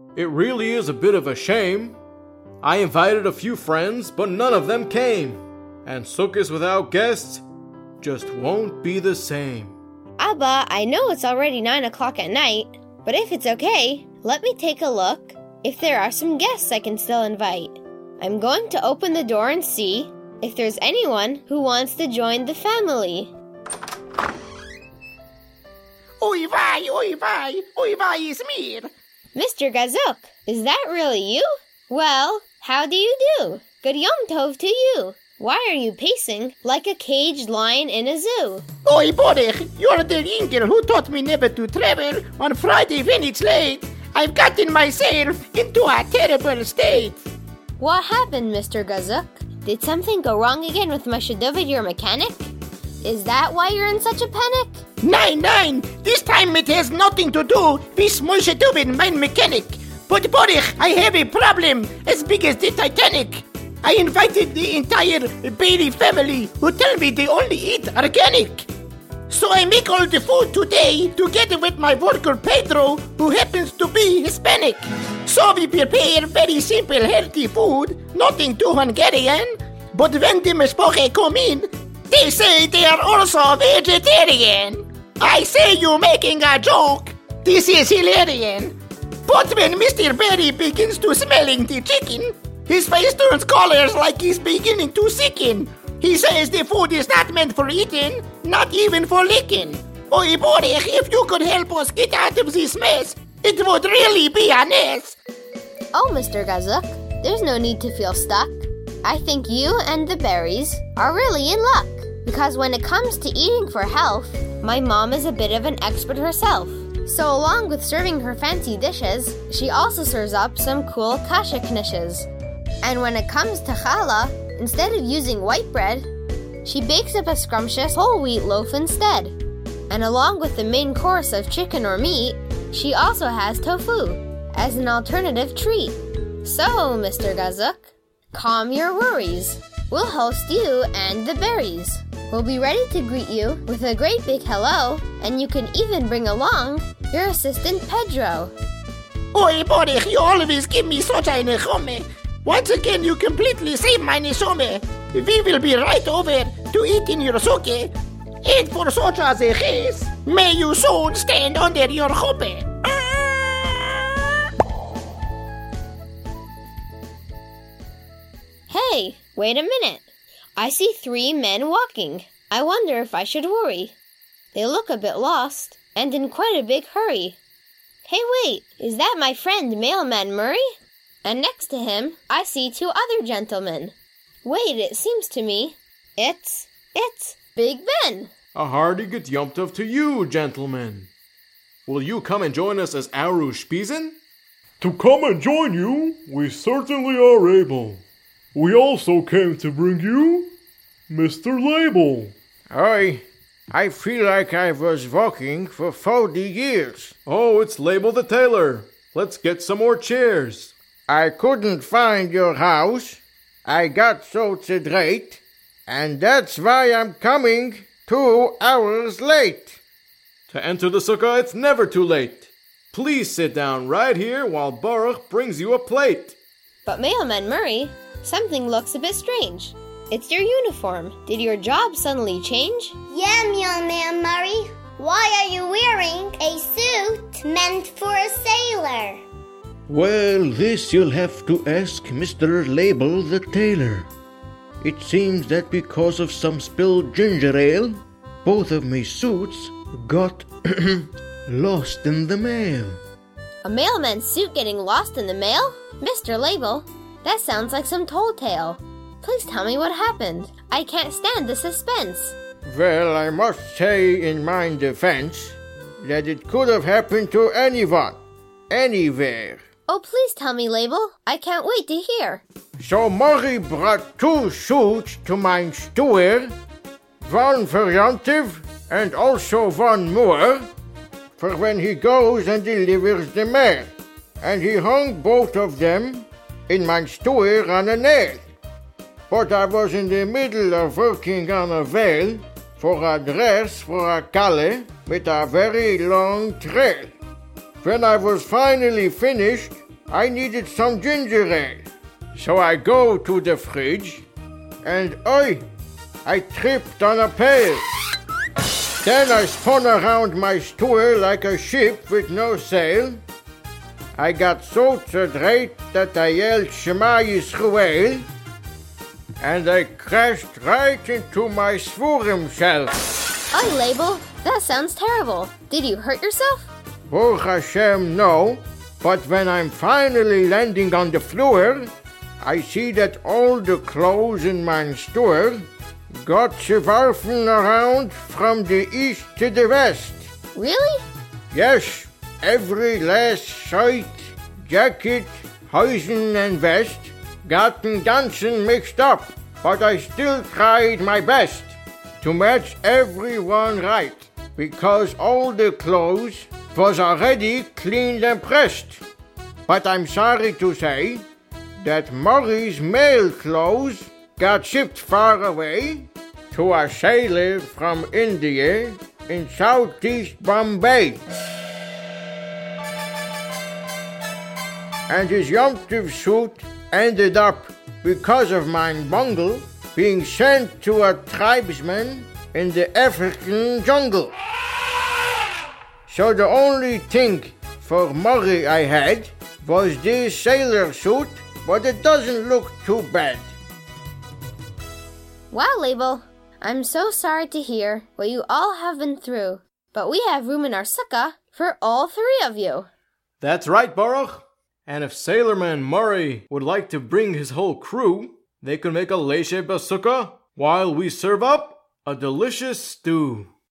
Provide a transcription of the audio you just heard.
It really is a bit of a shame. I invited a few friends, but none of them came. And Sukkot without guests just won't be the same. Abba, I know it's already 9 o'clock at night, but if it's okay, let me take a look if there are some guests I can still invite. I'm going to open the door and see if there's anyone who wants to join the family. Oy vey, is me. Mr. Gazuk, is that really you? Well, how do you do? Good Yom Tov to you. Why are you pacing like a caged lion in a zoo? Oy, Borich, you're the angel who taught me never to travel on Friday when it's late. I've gotten myself into a terrible state. What happened, Mr. Gazuk? Did something go wrong again with Moshe David, your mechanic? Is that why you're in such a panic? Nein, this time it has nothing to do with Moshe David, my mechanic. But Borich, I have a problem as big as the Titanic. I invited the entire Bailey family who tell me they only eat organic. So I make all the food today together with my worker Pedro, who happens to be Hispanic. So we prepare very simple healthy food, nothing too Hungarian. But when the Mespoche come in, they say they are also vegetarian. I say you're making a joke. This is hilarious. But when Mr. Berry begins to smelling the chicken, his face turns colors like he's beginning to sicken. He says the food is not meant for eating, not even for licking. Oy, Borich, if you could help us get out of this mess, it would really be a mess. Oh, Mr. Gazuk, there's no need to feel stuck. I think you and the berries are really in luck. Because when it comes to eating for health, my mom is a bit of an expert herself. So along with serving her fancy dishes, she also serves up some cool kasha knishes. And when it comes to challah, instead of using white bread, she bakes up a scrumptious whole wheat loaf instead. And along with the main course of chicken or meat, she also has tofu as an alternative treat. So, Mr. Gazuk, calm your worries. We'll host you and the berries. We'll be ready to greet you with a great big hello, and you can even bring along your assistant Pedro. Oy, Borich, you always give me such a nechome. Once again, you completely saved my neshome. We will be right over to eat in your suke. And for such as a case, may you soon stand under your chuppah. Hey, wait a minute. I see 3 men walking. I wonder if I should worry. They look a bit lost and in quite a big hurry. Hey, wait, is that my friend Mailman Murray? And next to him, I see 2 other gentlemen. Wait, it seems to me, it's Big Ben. A hearty good Yom Tov to you, gentlemen. Will you come and join us as Aru Spiesen? To come and join you, we certainly are able. We also came to bring you Mr. Label. I feel like I was walking for 40 years. Oh, it's Label the tailor. Let's get some more chairs. I couldn't find your house. I got so late, and that's why I'm coming 2 hours late. To enter the sukkah, it's never too late. Please sit down right here while Baruch brings you a plate. But Mailman Murray, something looks a bit strange. It's your uniform. Did your job suddenly change? Yeah, Mailman Murray. Why are you wearing a suit meant for a sailor? Well, this you'll have to ask Mr. Label the tailor. It seems that because of some spilled ginger ale, both of my suits got lost in the mail. A mailman's suit getting lost in the mail? Mr. Label, that sounds like some tall tale. Please tell me what happened. I can't stand the suspense. Well, I must say in my defense that it could have happened to anyone, anywhere. Oh, please tell me, Label. I can't wait to hear. So Murray brought 2 suits to my store, one for Yontiv and also one more, for when he goes and delivers the mail. And he hung both of them in my store on a nail. But I was in the middle of working on a veil for a dress for a calle with a very long trail. When I was finally finished, I needed some ginger ale. So I go to the fridge, and I tripped on a pail. Then I spun around my stool like a ship with no sail. I got so dreit that I yelled Shema Yisrael, and I crashed right into my Svurim shell. Oy, Label, that sounds terrible. Did you hurt yourself? Baruch Hashem, no. But when I'm finally landing on the floor, I see that all the clothes in my store got geworfen around from the east to the west. Really? Yes, every last shirt, jacket, hosen and vest gotten dancing mixed up, but I still tried my best to match everyone right, because all the clothes was already cleaned and pressed. But I'm sorry to say that Murray's male clothes got shipped far away to a sailor from India in southeast Bombay. And his Yom Tov suit ended up, because of my bungle, being sent to a tribesman in the African jungle. So the only thing for Murray I had was this sailor suit, but it doesn't look too bad. Wow, Label. I'm so sorry to hear what you all have been through, but we have room in our sukkah for all three of you. That's right, Baruch. And if Sailorman Murray would like to bring his whole crew, they could make a Leishe Basukah while we serve up a delicious stew.